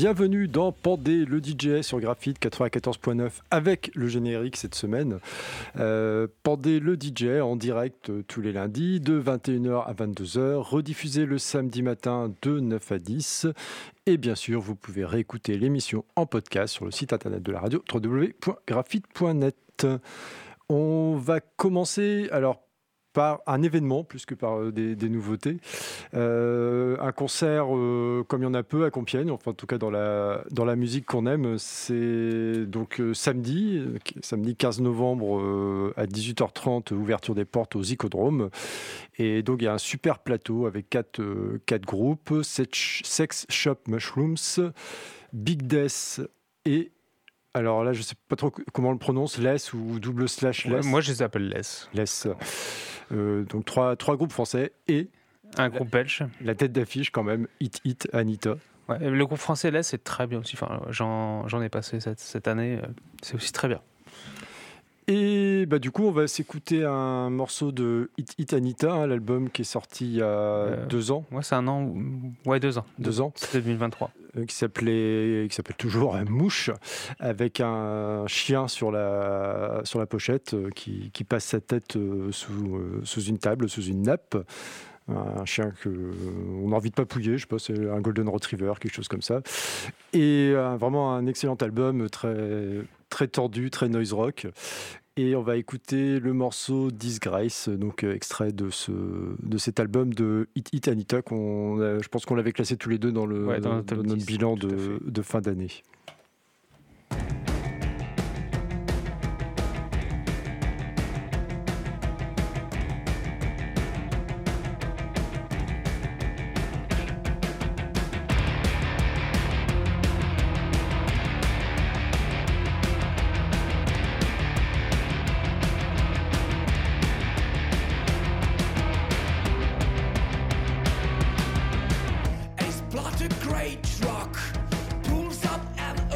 bienvenue dans Pandé le DJ sur Graphite 94.9 avec le générique cette semaine. Pandé le DJ en direct tous les lundis de 21h à 22h, rediffusé le samedi matin de 9 à 10. Et bien sûr, vous pouvez réécouter l'émission en podcast sur le site internet de la radio www.graphite.net. On va commencer par un événement plus que par des nouveautés. Un concert comme il y en a peu à Compiègne, enfin en tout cas dans la musique qu'on aime, c'est donc samedi 15 novembre à 18h30, ouverture des portes au Zicodrome. Et donc il y a un super plateau avec quatre groupes, Sex Shop Mushrooms, Big Death et... Alors là, je ne sais pas trop comment on le prononce, Les ou / Les. Ouais, moi, je les appelle Les. Les. Donc trois groupes français et... Un groupe belge. La tête d'affiche quand même, Hit Anita. Ouais, le groupe français Les, c'est très bien aussi. Enfin, j'en ai passé cette année. C'est aussi très bien. Et du coup, on va s'écouter un morceau de Hit Anita, l'album qui est sorti il y a 2 ans. Ouais, c'est 1 an. Ouais, 2 ans. 2 ans. C'était 2023. Qui s'appelle toujours Mouche, avec un chien sur la pochette qui passe sa tête sous une table, sous une nappe. Un chien qu'on a envie de papouiller, je sais pas, c'est un Golden Retriever, quelque chose comme ça. Et vraiment un excellent album, très, très tordu, très noise rock. Et on va écouter le morceau Disgrace, donc extrait de cet album de Hit Anita, je pense qu'on l'avait classé tous les deux dans notre 10, bilan de fin d'année. Grey truck pulls up and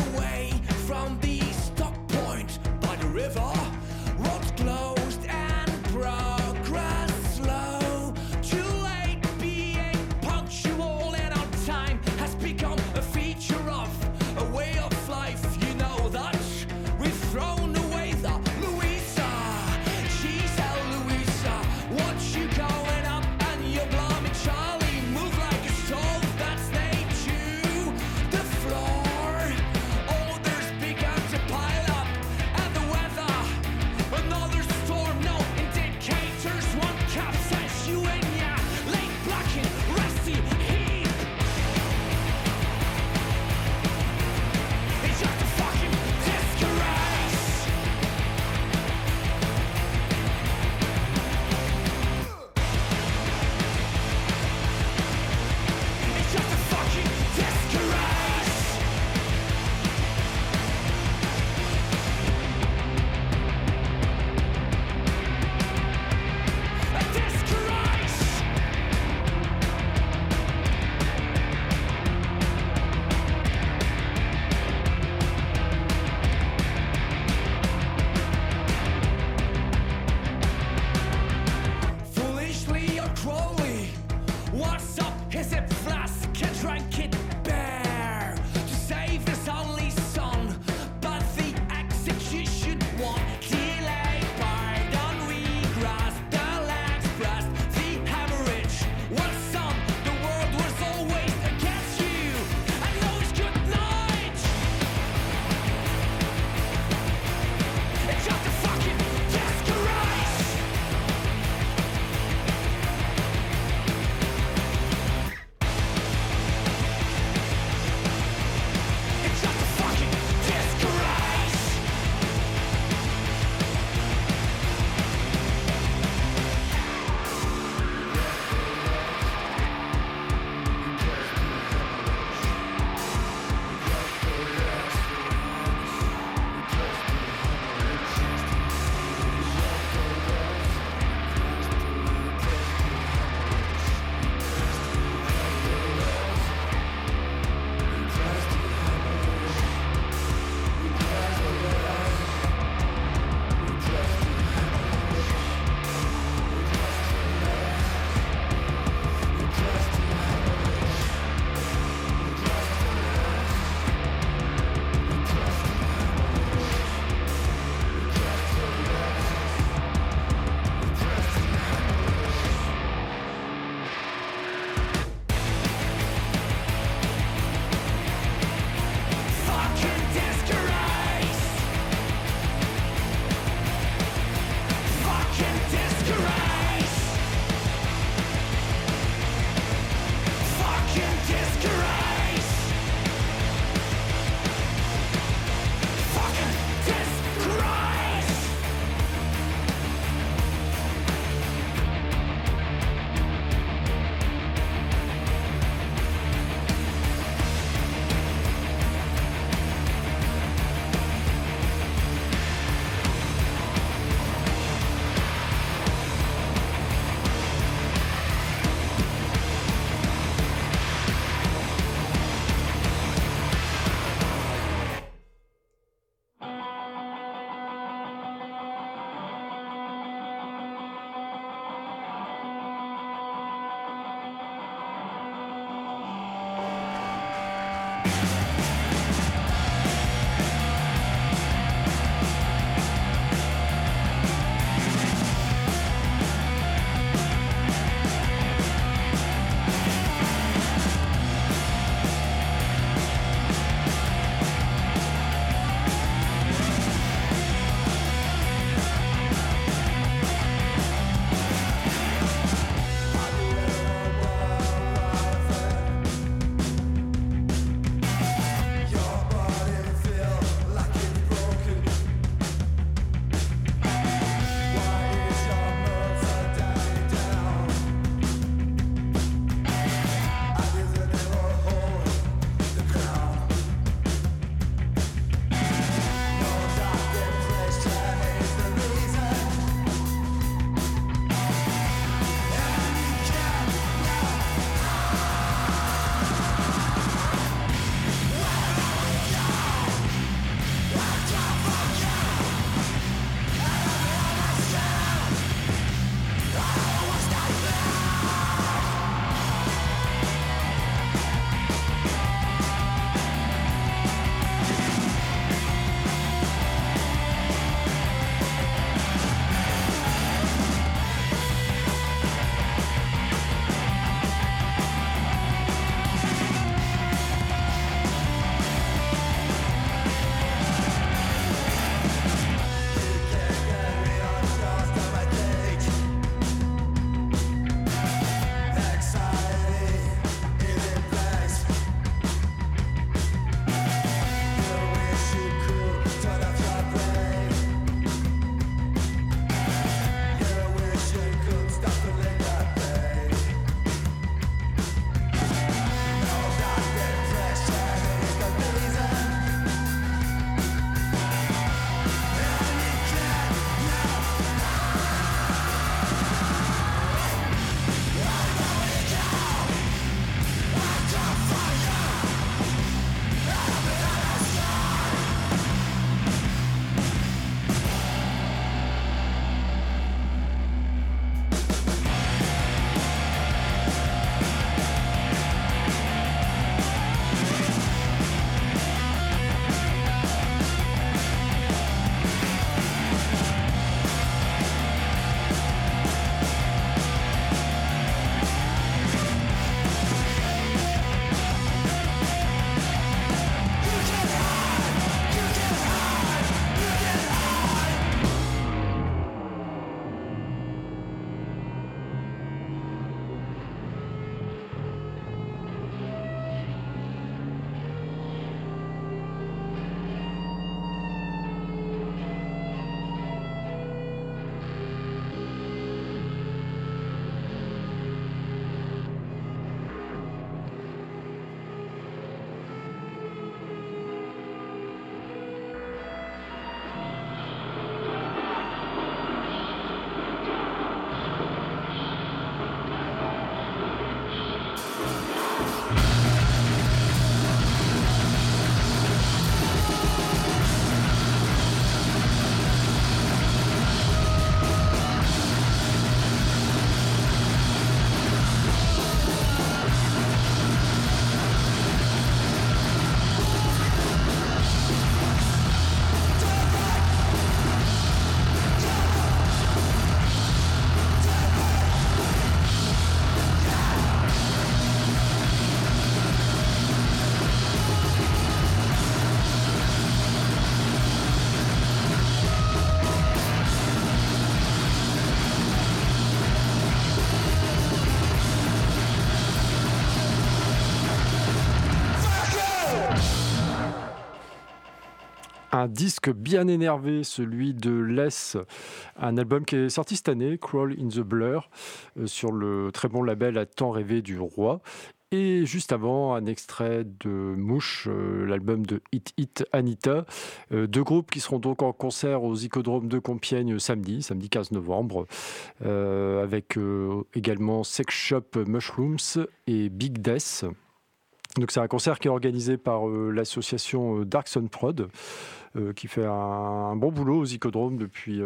Un disque bien énervé, celui de Les, un album qui est sorti cette année, Crawl in the Blur, sur le très bon label À tant rêvé du roi. Et juste avant, un extrait de Mouche, l'album de Hit Hit Anita. Deux groupes qui seront donc en concert au Zikodrome de Compiègne samedi 15 novembre, avec également Sex Shop Mushrooms et Big Death. Donc c'est un concert qui est organisé par l'association Dark Sun Prod, qui fait un bon boulot au Zikodrome depuis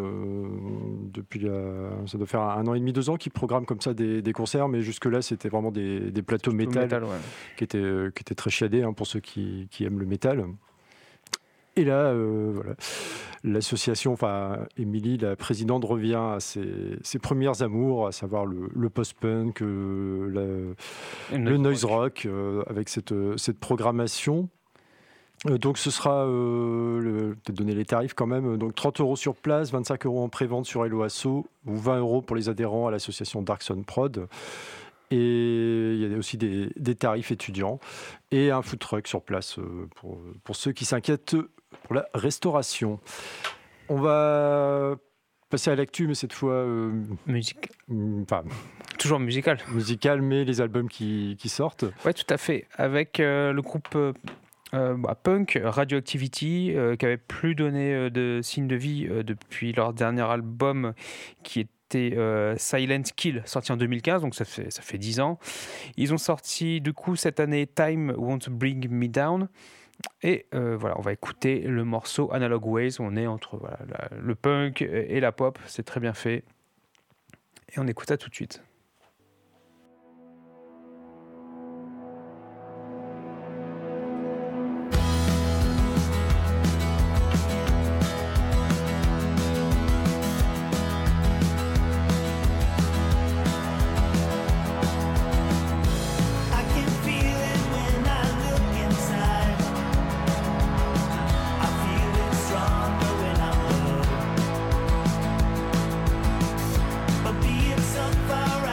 ça doit faire 1 an et demi, 2 ans, qui programme comme ça des concerts, mais jusque-là c'était vraiment des plateaux métal, qui étaient très chiadés, pour ceux qui aiment le métal. Et là, voilà, l'association, Émilie, la présidente, revient à ses premières amours, à savoir le post-punk, le noise rock, avec cette programmation. Donc ce sera, peut-être donner les tarifs quand même, donc 30 € sur place, 25 € en pré-vente sur Hello Asso, ou 20 € pour les adhérents à l'association Dark Sun Prod. Et il y a aussi des tarifs étudiants et un food truck sur place pour ceux qui s'inquiètent pour la restauration. On va passer à l'actu, mais cette fois... musique. Toujours musical. Musical, mais les albums qui sortent. Oui, tout à fait. Avec le groupe... punk Radioactivity, qui avait plus donné de signes de vie depuis leur dernier album qui était Silent Kill, sorti en 2015, donc ça fait 10 ans. Ils ont sorti du coup cette année Time Won't Bring Me Down, et on va écouter le morceau Analog Ways, où on est entre le punk et la pop, c'est très bien fait, et on écoute ça tout de suite. Far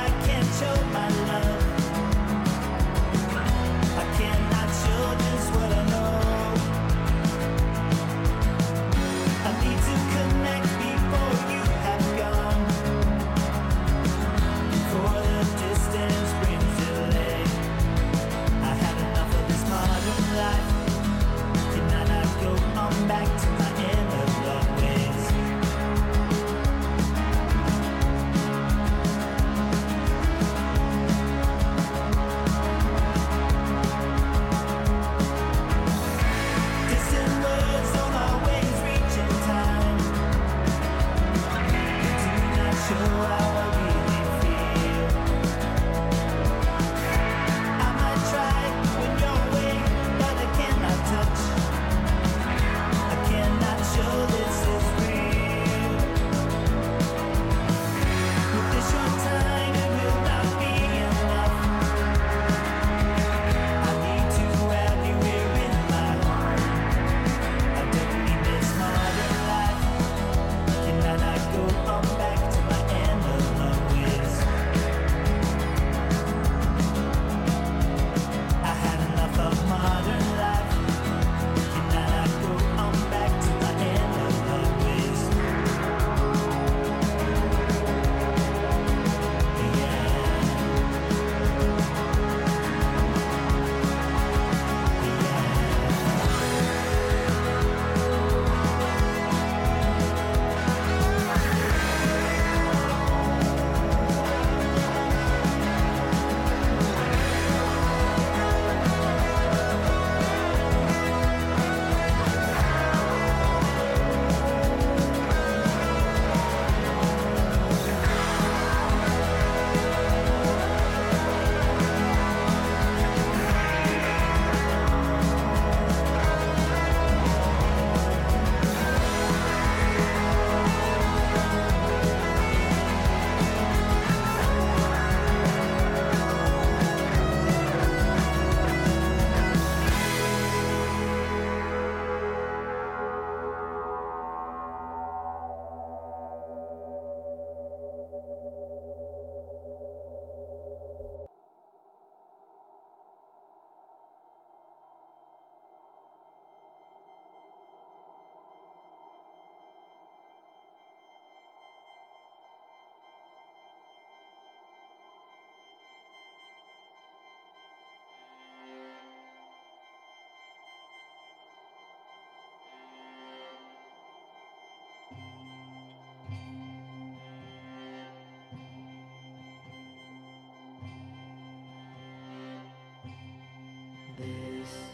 This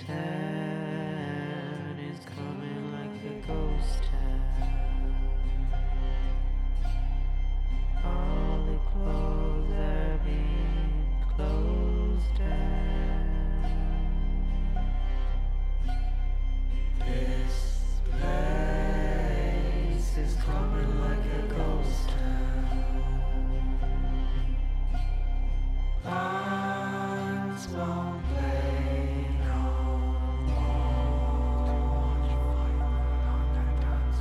town is coming like a ghost town. All the clothes are being closed down. This place is coming like a ghost town. Bands won't play no more.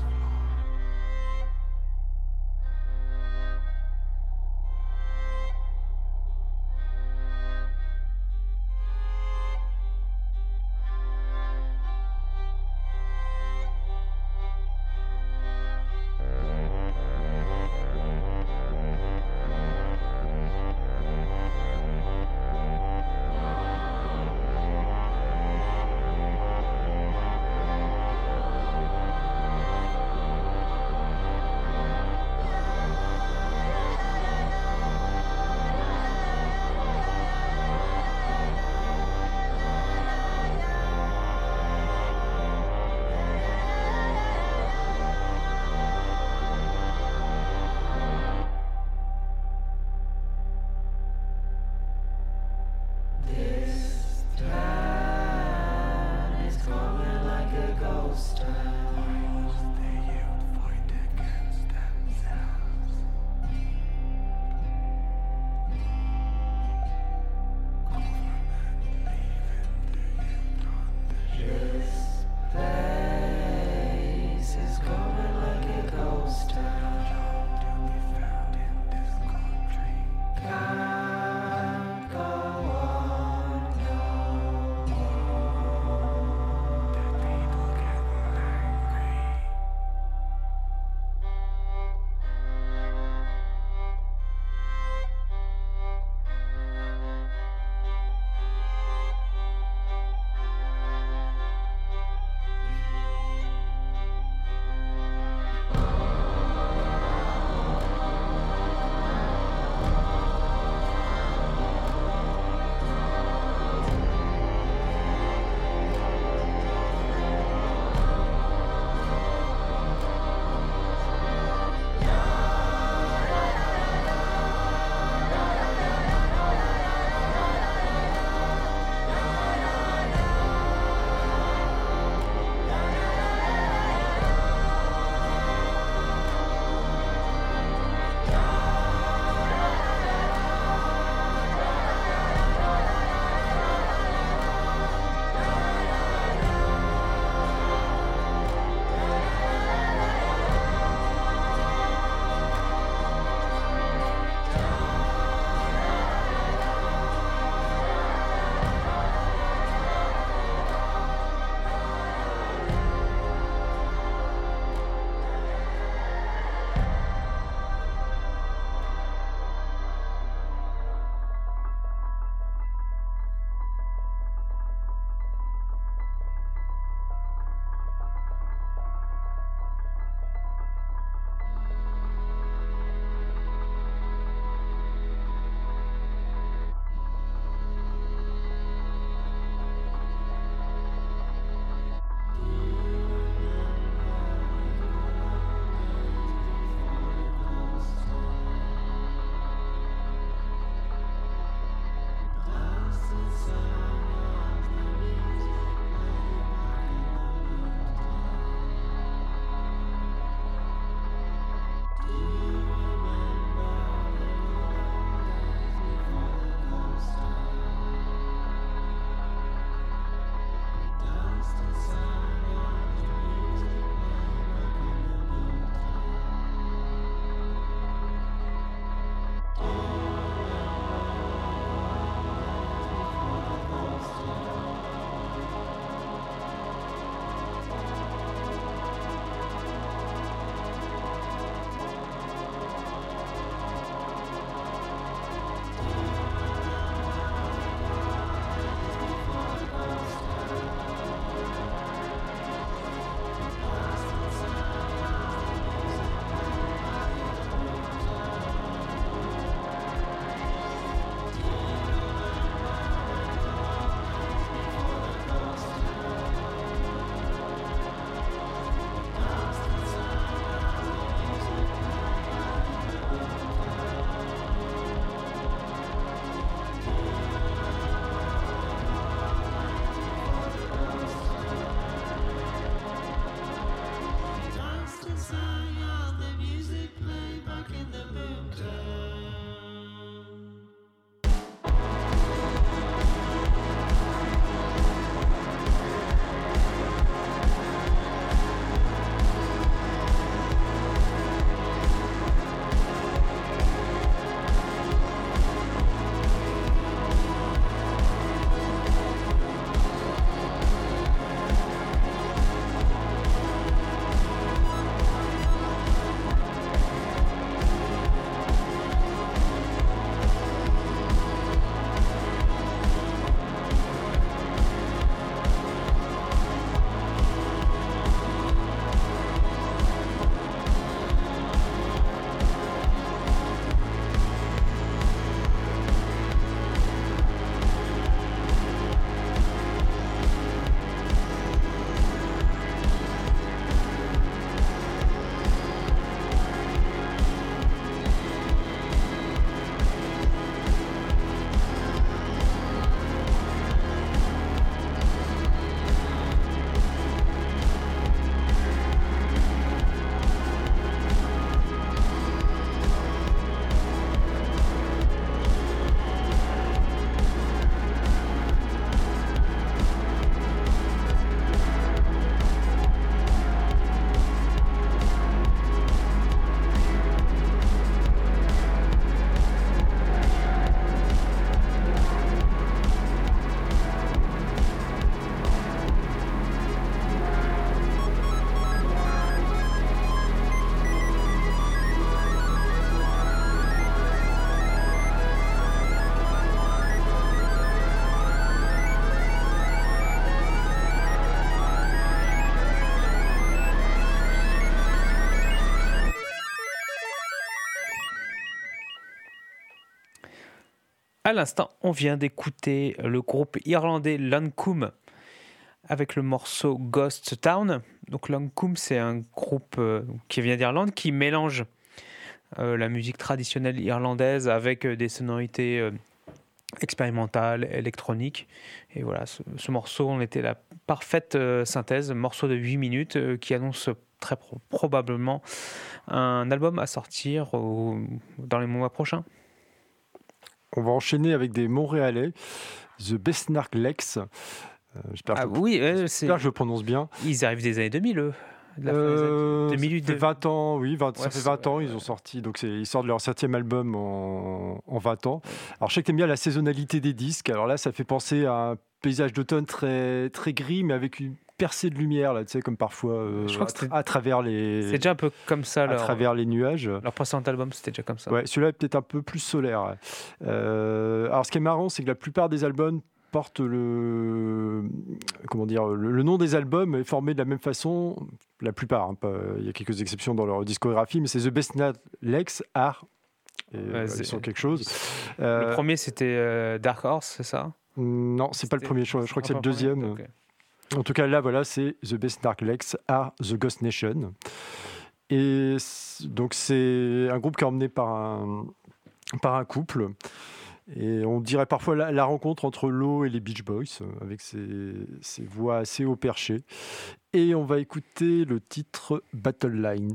À l'instant, on vient d'écouter le groupe irlandais Lancôme avec le morceau Ghost Town. Donc Lancôme, c'est un groupe qui vient d'Irlande qui mélange la musique traditionnelle irlandaise avec des sonorités expérimentales, électroniques. Et voilà, ce morceau, on était la parfaite synthèse, morceau de 8 minutes qui annonce très probablement un album à sortir dans les mois prochains. On va enchaîner avec des Montréalais, The Besnark Lex. J'espère que je le prononce bien. Ils arrivent des années 2000, eux. Ça fait 20 ans, oui, ça fait 20 ans, ils ont sorti, donc ils sortent leur 7e album en 20 ans. Alors je sais que tu aimes bien la saisonnalité des disques, alors là ça fait penser à un paysage d'automne très, très gris, mais avec une percée de lumière, là, tu sais, comme parfois je crois que à travers les... C'est déjà un peu comme ça, travers les nuages. Leur précédent album, c'était déjà comme ça. Ouais, celui-là est peut-être un peu plus solaire. Alors ce qui est marrant, c'est que la plupart des albums portent le nom des albums est formé de la même façon, la plupart, il y a quelques exceptions dans leur discographie, mais c'est The Besnark Lex Art, ils sont quelque chose. Le premier c'était Dark Horse, c'est ça? Non, c'est pas le premier, je crois que c'est le deuxième. Okay. En tout cas là, voilà, c'est The Besnark Lex Art, The Ghost Nation. Et donc c'est un groupe qui est emmené par un couple. Et on dirait parfois la rencontre entre Low et les Beach Boys, avec ses voix assez haut perchées. Et on va écouter le titre Battle Lines.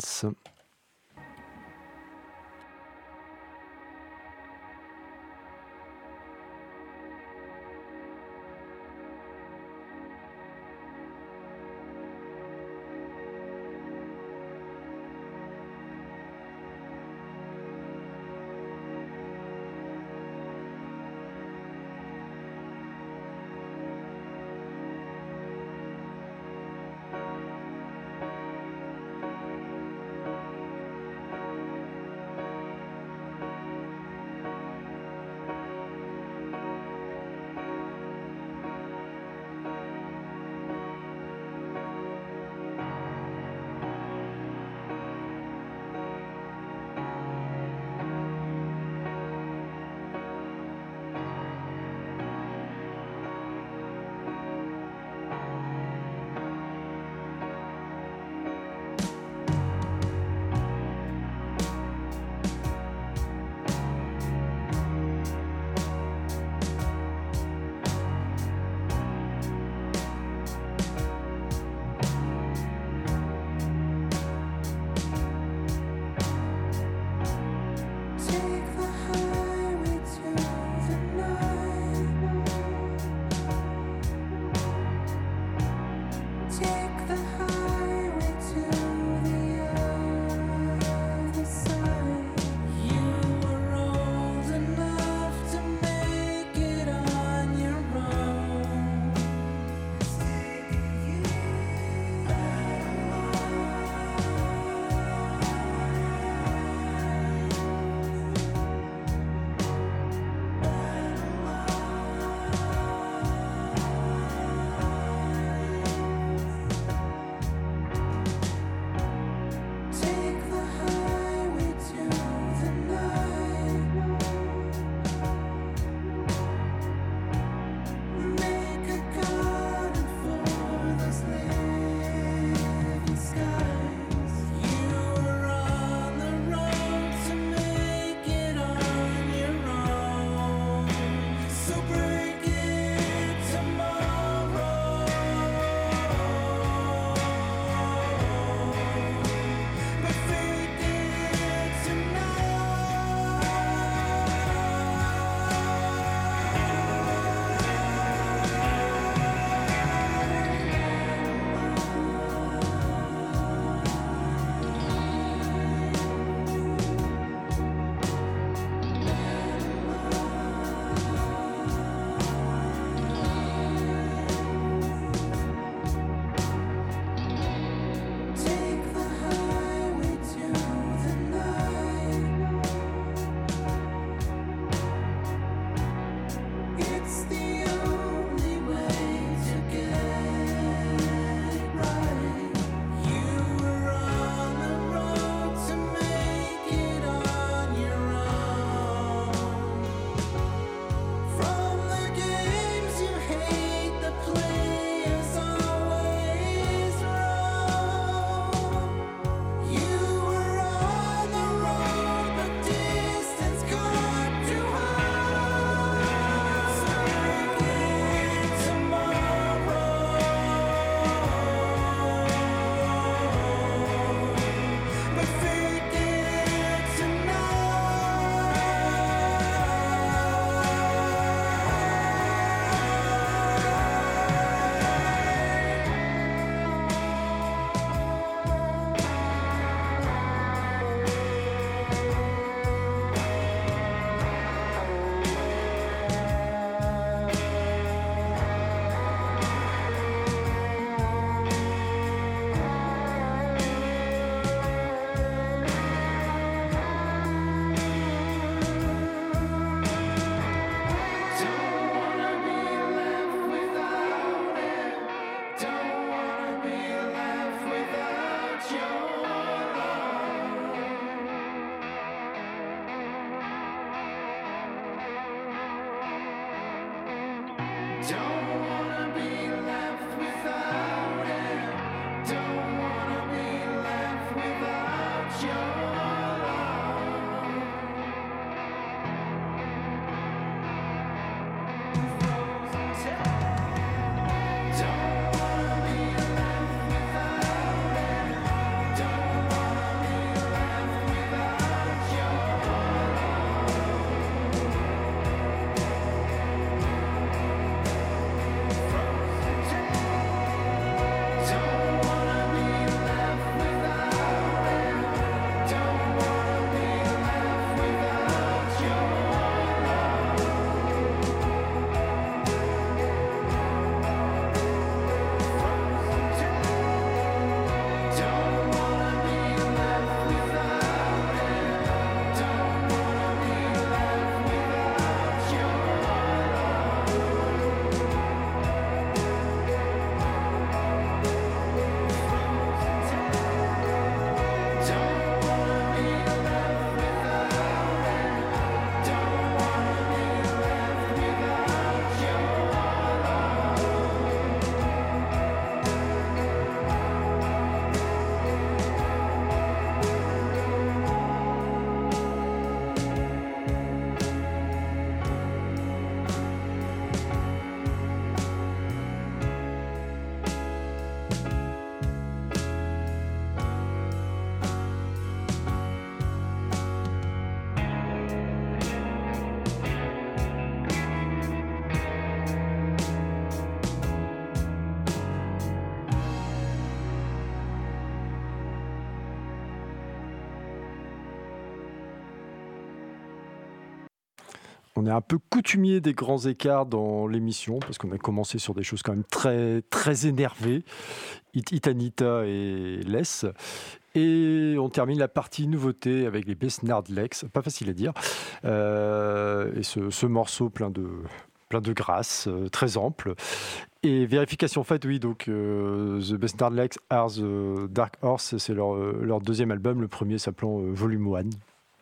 on est un peu coutumier des grands écarts dans l'émission, parce qu'on a commencé sur des choses quand même très, très énervées, Itanita et Les. Et on termine la partie nouveauté avec les Besnardlex, pas facile à dire, et ce morceau plein de grâce, très ample. Et vérification faite, oui, donc The Besnardlex are the Dark Horse, c'est leur deuxième album, le premier s'appelant Volume 1.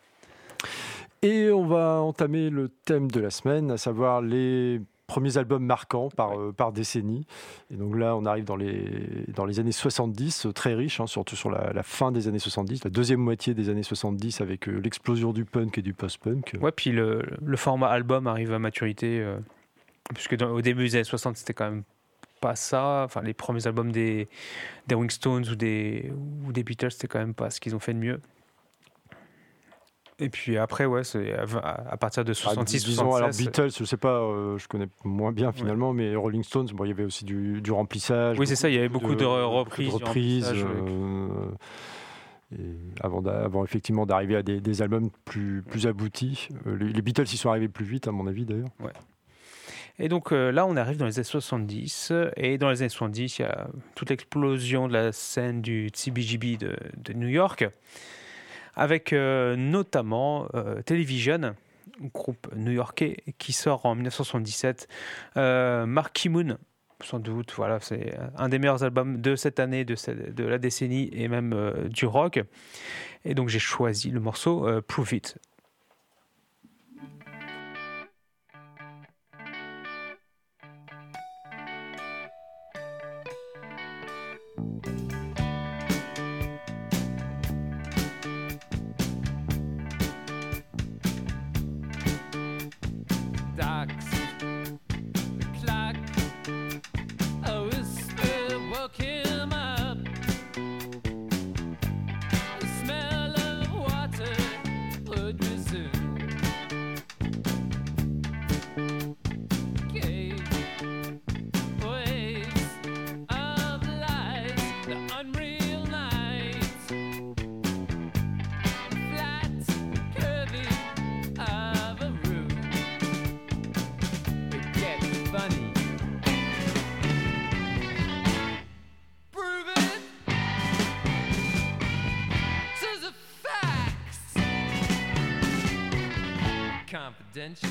Et on va entamer le thème de la semaine, à savoir les premiers albums marquants par décennie. Et donc là, on arrive dans les années 70, très riche, surtout sur la fin des années 70, la deuxième moitié des années 70, avec l'explosion du punk et du post-punk. Ouais, puis le format album arrive à maturité, puisque au début des années 60, c'était quand même pas ça. Enfin, les premiers albums des Rolling Stones ou des Beatles, c'était quand même pas ce qu'ils ont fait de mieux. Et puis après, ouais, c'est à partir de 66, disons, 76. alors Beatles, je sais pas, je connais moins bien finalement, mais Rolling Stones, bon, il y avait aussi du remplissage. Oui, c'est ça, il y avait beaucoup de reprises. Et avant effectivement d'arriver à des albums plus aboutis. Les Beatles, ils sont arrivés plus vite, à mon avis, d'ailleurs. Ouais. Et donc là, on arrive dans les années 70. Et dans les années 70, il y a toute l'explosion de la scène du CBGB de New York, avec notamment Television, groupe new-yorkais qui sort en 1977. Marquee Moon, sans doute, voilà, c'est un des meilleurs albums de cette année, de la décennie et même du rock. Et donc j'ai choisi le morceau Prove It. Confidential.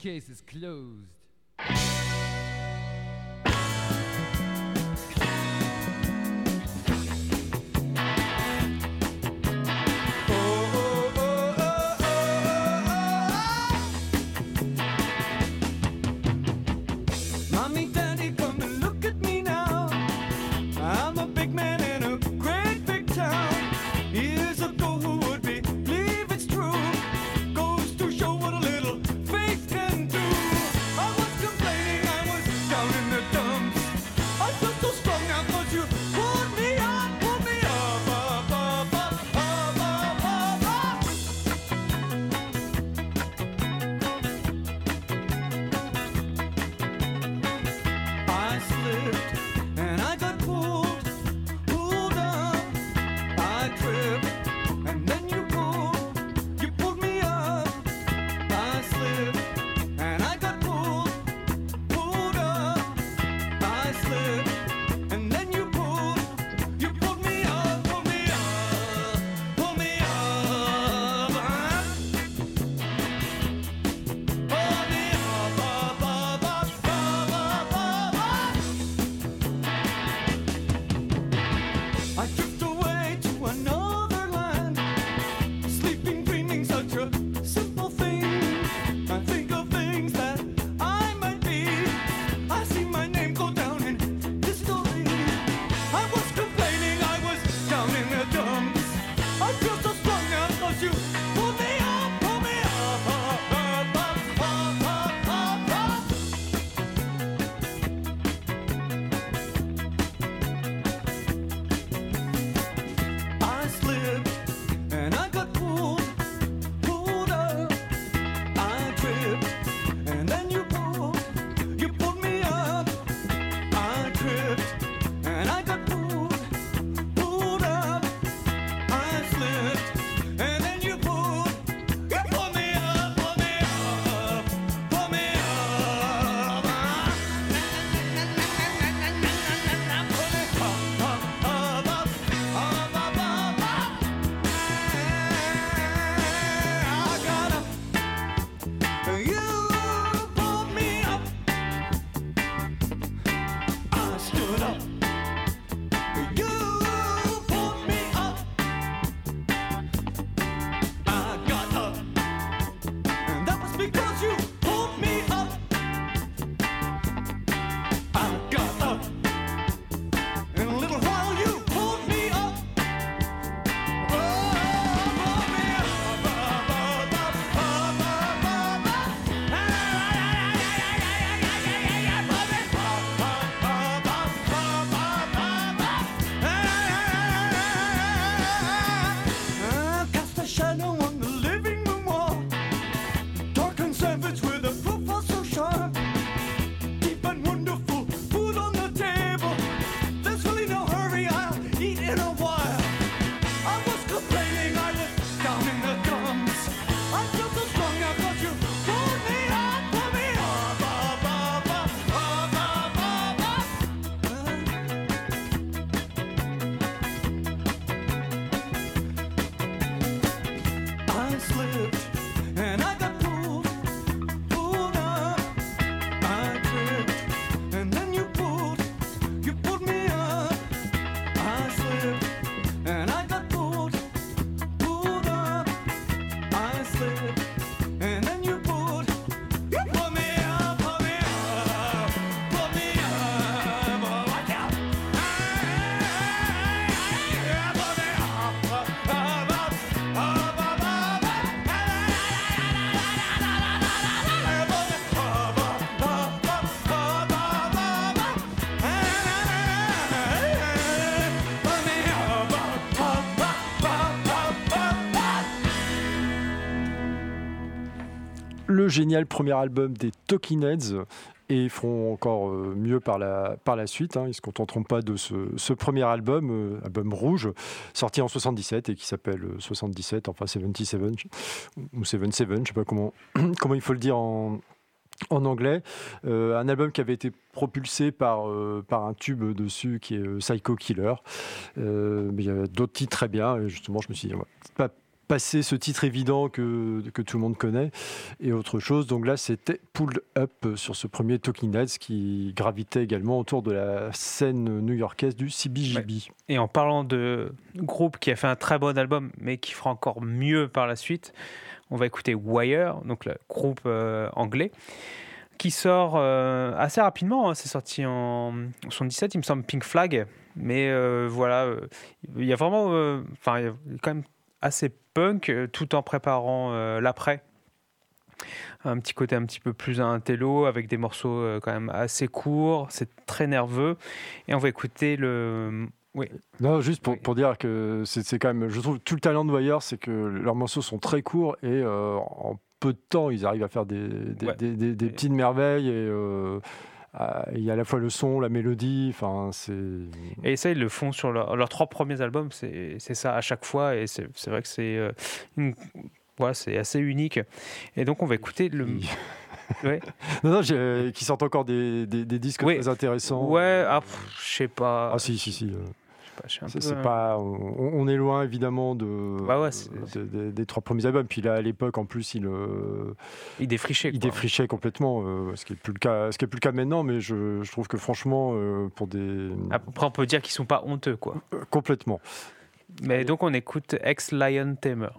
case is closed. Le génial premier album des Talking Heads, et ils feront encore mieux par la suite. Ils ne se contenteront pas de ce premier album, album rouge, sorti en 77 et qui s'appelle 77, enfin 77 ou 77, je ne sais pas comment il faut le dire en anglais. Un album qui avait été propulsé par un tube dessus qui est Psycho Killer. Mais il y a d'autres titres très bien, et justement je me suis dit, passer ce titre évident que tout le monde connaît et autre chose. Donc là, c'était Pulled Up sur ce premier Talking Heads qui gravitait également autour de la scène new-yorkaise du CBGB. Ouais. Et en parlant de groupe qui a fait un très bon album, mais qui fera encore mieux par la suite, on va écouter Wire, donc le groupe anglais, qui sort assez rapidement. Hein. C'est sorti en 77, il me semble, Pink Flag. Mais voilà, il y a vraiment... il y a quand même assez punk, tout en préparant l'après. Un petit côté un petit peu plus intello, avec des morceaux quand même assez courts. C'est très nerveux. Et on va écouter le... Oui. Non, juste pour dire que c'est quand même... Je trouve tout le talent de Wire, c'est que leurs morceaux sont très courts et en peu de temps, ils arrivent à faire des petites merveilles et... il y a à la fois le son, la mélodie, c'est... Et ça, ils le font sur leurs 3 premiers albums, c'est ça à chaque fois, et c'est vrai que c'est c'est assez unique. Et donc, on va écouter le... Ouais. Non, qui sortent encore des disques très intéressants. Ouais, je sais pas. Ah si. C'est pas, on est loin évidemment des 3 premiers albums. Puis là, à l'époque, en plus, il défrichait. Il défrichait complètement, ce qui est plus le cas maintenant. Mais je trouve que franchement, pour des... Après, on peut dire qu'ils sont pas honteux, quoi. Complètement. Mais donc, on écoute Ex-Lion Tamer.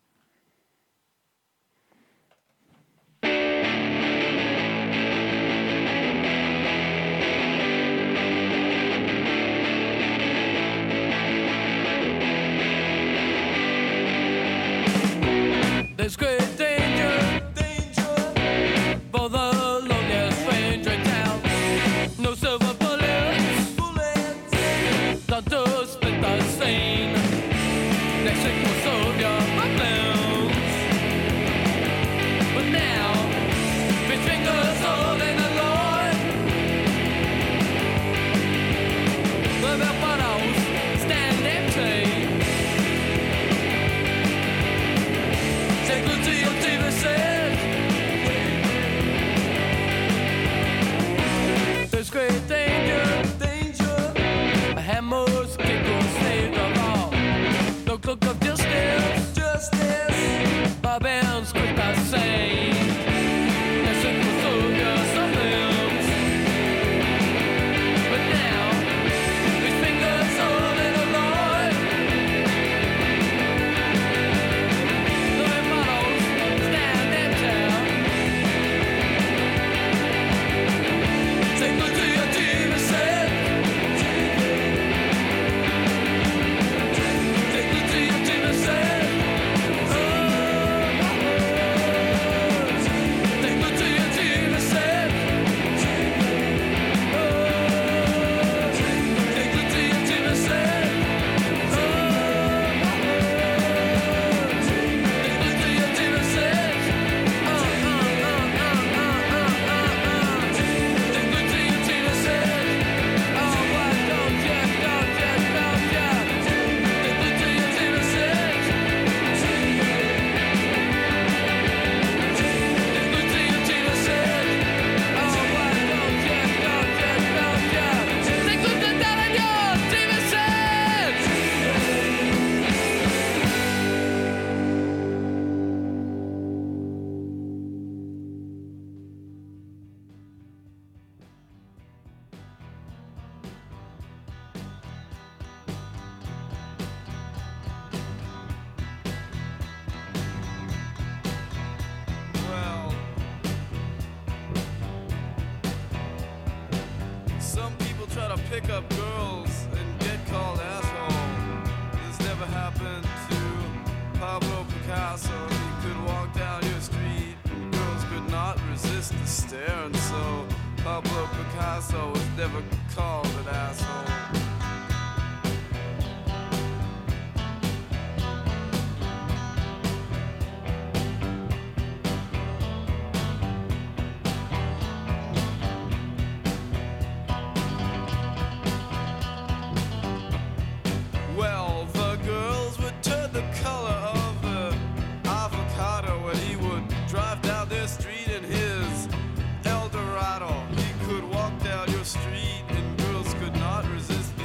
There's great danger for the loneliest stranger in town. No silver bullets, not to split the scene. Next week we'll soldier my blues. But now, his fingers holding the Lord. The bottles stand empty. Take good to your TV set. There's great danger. A hammer's kick will save the law. No cloak of justice. Barbarians quick I say. Let's look for soldiers of limbs. But now, his fingers holding the Lord. pick up girls and get called asshole. This never happened to Pablo Picasso. He could walk down your street and girls could not resist the stare. And so Pablo Picasso was never called an asshole. Resist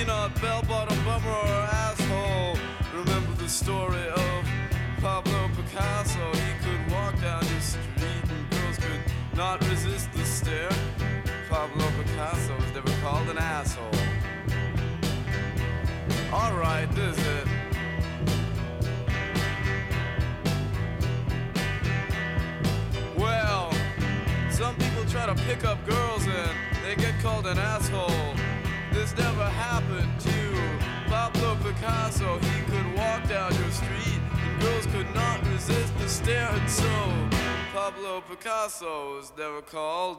peanut, bell-bottom bummer or asshole. Remember the story of Pablo Picasso. He could walk down your street and girls could not resist the stare. Pablo Picasso was never called an asshole. Alright, this is it. Well, some people try to pick up girls and they get called an asshole. This never happened to Pablo Picasso. He could walk down your street and girls could not resist the stare. And so Pablo Picasso was never called.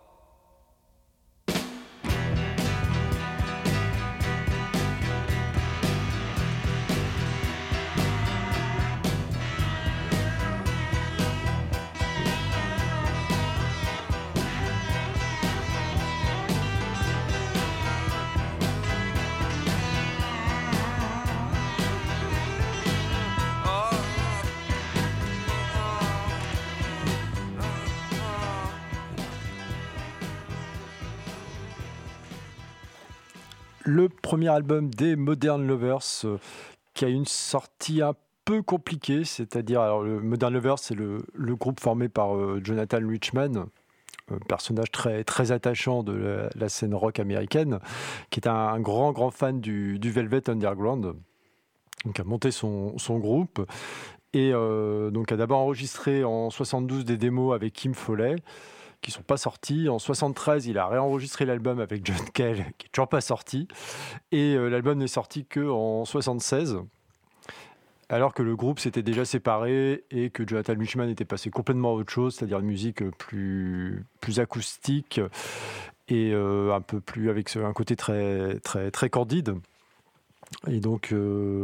Le premier album des Modern Lovers qui a une sortie un peu compliquée, c'est-à-dire, alors le Modern Lovers, c'est le groupe formé par Jonathan Richman, personnage très, très attachant de la scène rock américaine, qui est un grand fan du Velvet Underground, donc a monté son groupe et donc a d'abord enregistré en 72 des démos avec Kim Foley, qui ne sont pas sortis. En 73, il a réenregistré l'album avec John Cale, qui n'est toujours pas sorti. Et l'album n'est sorti qu'en 76, alors que le groupe s'était déjà séparé et que Jonathan Richman était passé complètement à autre chose, c'est-à-dire une musique plus acoustique et un peu plus avec un côté très, très, très candide. Et donc,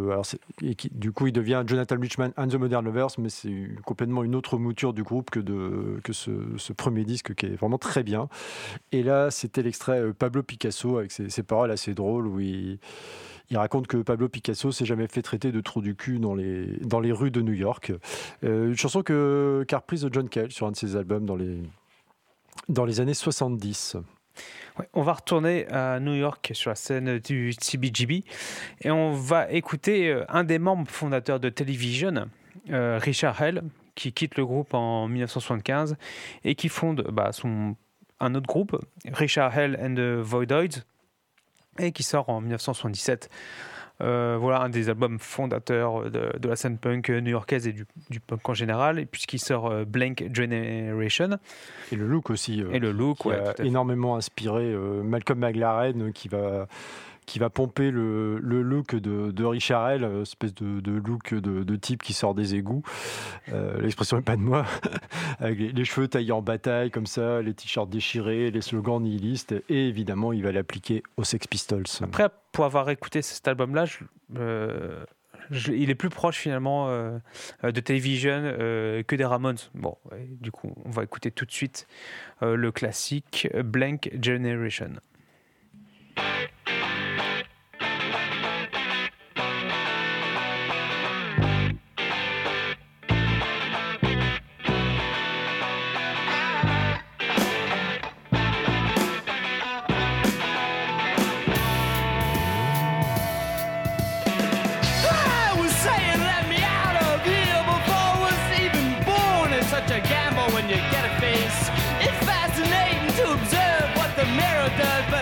du coup, il devient Jonathan Richman and the Modern Lovers, mais c'est complètement une autre mouture du groupe que ce premier disque qui est vraiment très bien. Et là, c'était l'extrait Pablo Picasso avec ses paroles assez drôles où il raconte que Pablo Picasso s'est jamais fait traiter de trou du cul dans les rues de New York. Une chanson qu'a reprise John Cale sur un de ses albums dans les années 70. Ouais, on va retourner à New York sur la scène du CBGB et on va écouter un des membres fondateurs de Television, Richard Hell, qui quitte le groupe en 1975 et qui fonde un autre groupe, Richard Hell and the Voidoids, et qui sort en 1977. Voilà un des albums fondateurs de la scène punk new-yorkaise et du punk en général, et puisqu'il sort Blank Generation. Et le look aussi. Et le look, qui a énormément inspiré Malcolm McLaren, qui va pomper le look de Richard Hell, espèce de look de type qui sort des égouts. L'expression n'est pas de moi. Avec les cheveux taillés en bataille, comme ça, les t-shirts déchirés, les slogans nihilistes. Et évidemment, il va l'appliquer aux Sex Pistols. Après, pour avoir écouté cet album-là, il est plus proche finalement de Television que des Ramones. Bon, du coup, on va écouter tout de suite le classique Blank Generation. Does,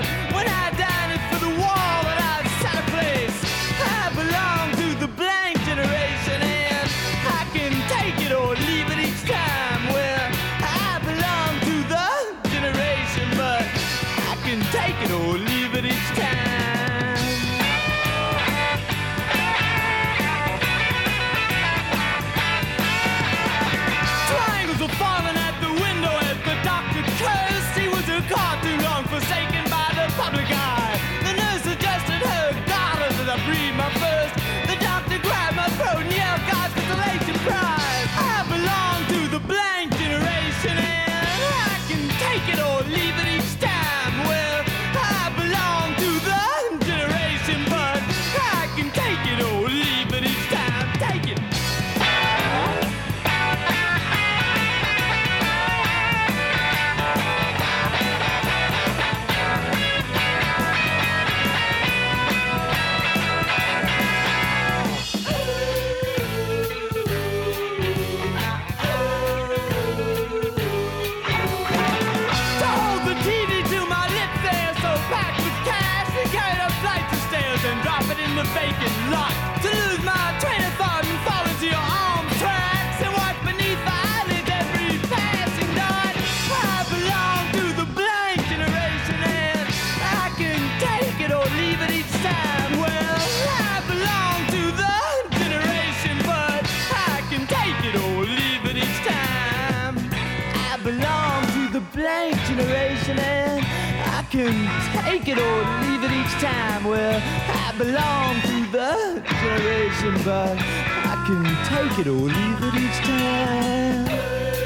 parking lot to lose my train of thought and fall into your arms tracks and watch beneath the eyelids every passing night. I belong to the blank generation and I can take it or leave it each time. Well, I belong to the generation, but I can take it or leave it each time. I belong to the blank generation and I can take it or leave it each time. Well, I belong to the generation, but I can take it or leave it each time.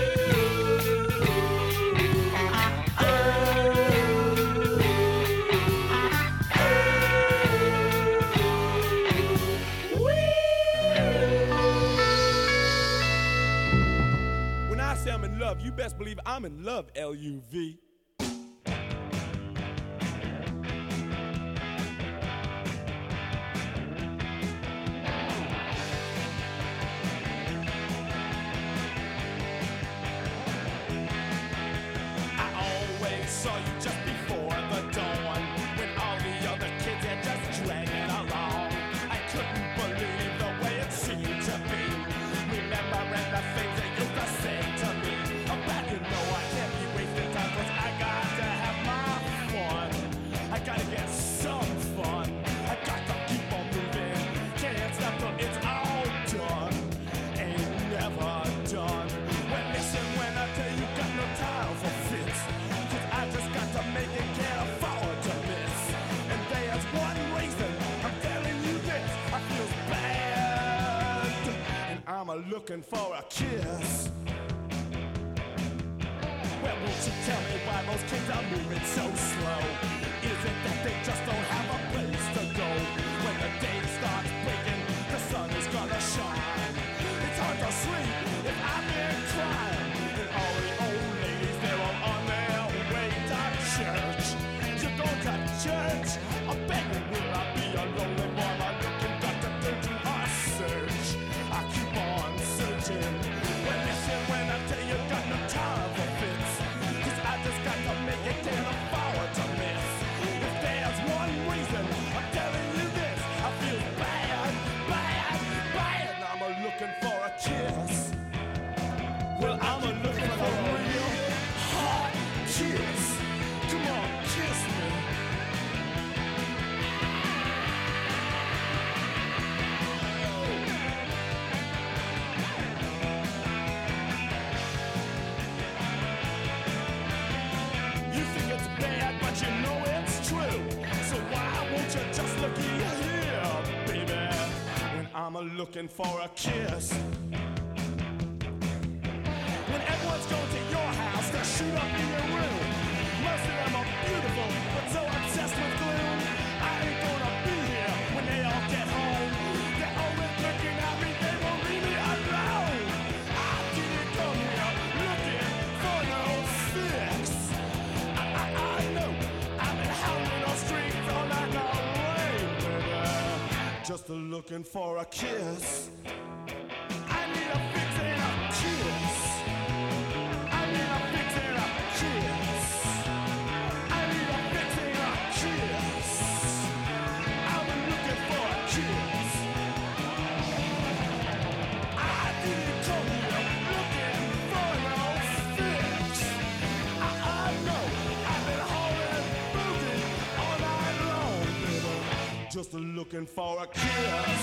When I say I'm in love, you best believe I'm in love, L-U-V. Saw you just before the dawn, when all the other kids had just dragging along. I couldn't believe the way it seemed to be, remembering the things they used to say to me. But you know I can't be wasting time, 'cause I got to have my fun. I gotta get some fun. I got to keep on moving. Can't stop till it's all done. Ain't never done. Well, listen when I tell you, got no time for fits. I just got to make it, can't afford to miss. And there's one reason I'm telling you this, I feel bad, and I'm looking for a kiss. Well, won't you tell me why those kids are moving so slow? Is it that they just don't have a place to go? When the day starts breaking, the sun is gonna shine. It's hard to sleep if I've been crying. And all the old ladies, they're all on their way to church. You go to church, I beg you, will I be a lonely boy? I'm looking got to turn to a search. I keep on searching. Well, listen when I tell you, got no time for fits. 'Cause I just got to make it, can't afford to miss. If there's one reason I'm telling you this, I feel bad, bad, bad. I'm looking for a kiss. Well, I'm looking for a real hot kiss. Come on, kiss me. You think it's bad, but you know it's true. So why won't you just look here, baby? When I'm looking for a kiss. When everyone's going to your house to shoot up in your room. Most of them are beautiful, but so obsessed with gloom. I ain't gonna be here when they all get home. They're always looking at me, they won't leave me alone. I didn't come here looking for no fix. I know, I've been howling on streets all night long, baby. Just looking for a kiss. I need a fix and a kiss. I need a fix and a kiss. I need a fix and a kiss. I'm looking for a kiss. I didn't come here looking for no fix. I know I've been hauling booty all night long, baby. Just looking for a kiss.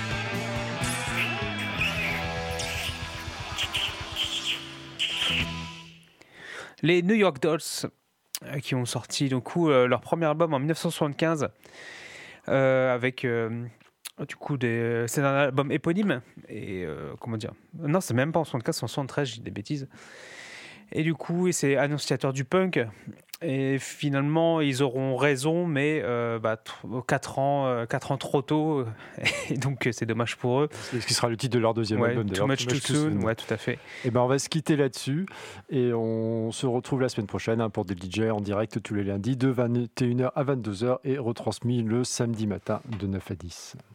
Les New York Dolls qui ont sorti du coup leur premier album en 1975 avec du coup c'est un album éponyme et comment dire, non c'est même pas en 75, c'est en 73, j'ai des bêtises, et du coup c'est annonciateur du punk. Et finalement, ils auront raison, mais 4 ans trop tôt, et donc c'est dommage pour eux. C'est ce qui sera le titre de leur deuxième album. Too Much Too Soon, ouais, tout à fait. Et ben on va se quitter là-dessus, et on se retrouve la semaine prochaine pour des DJ en direct tous les lundis de 21h à 22h et retransmis le samedi matin de 9 à 10.